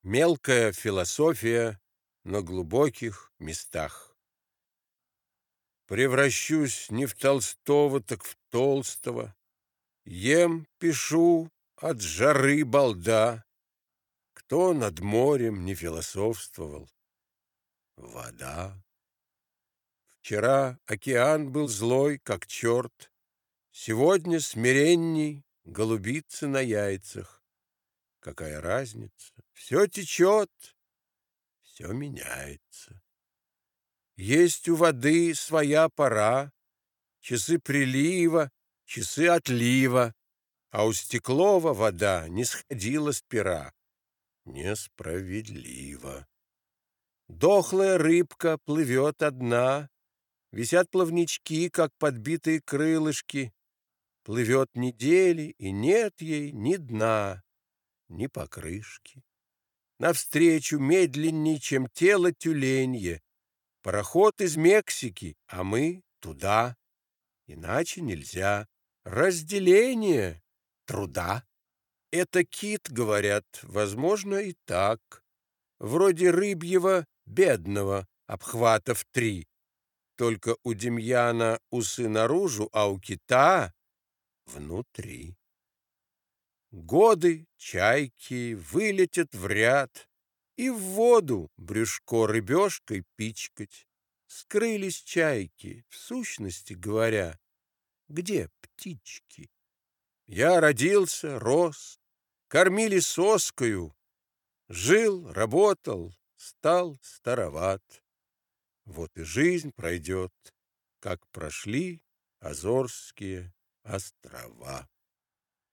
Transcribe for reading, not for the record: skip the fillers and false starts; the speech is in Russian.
Мелкая философия на глубоких местах. Превращусь не в Толстого, так в Толстого. Ем, пишу от жары балда. Кто над морем не философствовал? Вода. Вчера океан был злой, как черт. Сегодня смиренней, голубицы на яйцах. Какая разница? Все течет, все меняется. Есть у воды своя пора, часы прилива, часы отлива, а у Стеклова вода не сходила с пера. Несправедливо. Дохлая рыбка плывет одна, висят плавнички, как подбитые крылышки. Плывет недели, и нет ей ни дна, ни покрышки. Навстречу медленней, чем тело тюленье. Пароход из Мексики, а мы туда. Иначе нельзя. Разделение труда. Это кит, говорят, возможно, и так. Вроде рыбьего бедного, обхватов 3. Только у Демьяна усы наружу, а у кита внутри. Годы чайки вылетят в ряд, и в воду брюшко рыбешкой пичкать. Скрылись чайки, в сущности говоря, где птички? Я родился, рос, кормили соскою, жил, работал, стал староват. Вот и жизнь пройдет, как прошли Азорские острова.